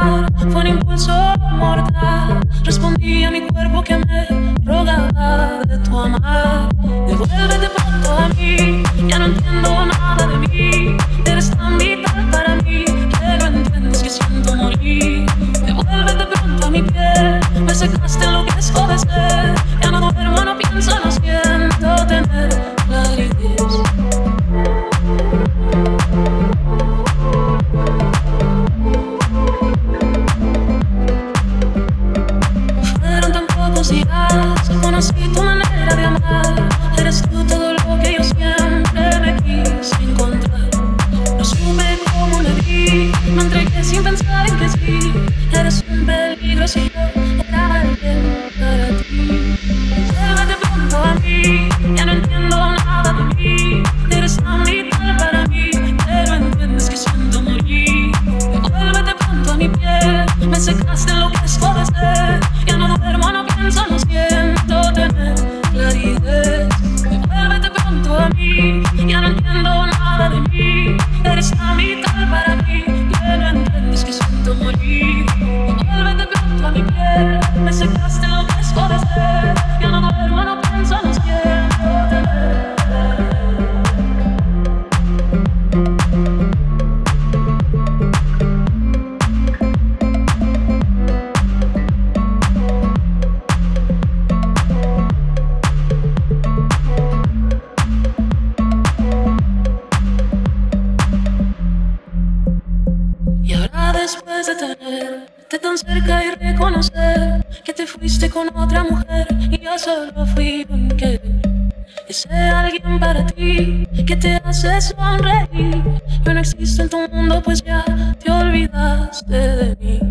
amar fue un impulso mortal. Respondí a mi cuerpo que me rogaba de tu amar. Devuélvete pronto a mí, ya no entiendo nada de mí. Eres tan vital para mí que no entiendes que siento morir. Devuélvete pronto a mi piel, me secaste en lo que es obedecer. Ya no duermo, no pienso, no siento tener claridad. Fueron tan pocos días, conocí tu manera de amar. Eres tú todo lo que yo siempre me quise encontrar. No supe cómo me di, me entregué sin pensar en que sí. Eres un peligro si yo era el bien para ti. Vuélvete pronto a mí, ya no entiendo nada de mí. Eres tan vital para mí que no entiendes que siento morir. Vuélvete pronto a mi piel, me secaste en lo que es obedecer. Ya no duermo, no pienso, no siento tener claridad. Vuélvete pronto a mí, ya no entiendo nada de mí. Eres tan vital para mí que no entiendes que siento morir. Vuélvete pronto a mi piel, me secaste en lo que es obedecer. Ya no duermo, no pienso, no siento tener. Y ahora después de tenerte tan cerca y reconocer que te fuiste con otra mujer y yo solo fui un querer. Ese alguien para ti que te hace sonreír. Yo no existo en tu mundo pues ya te olvidaste de mí.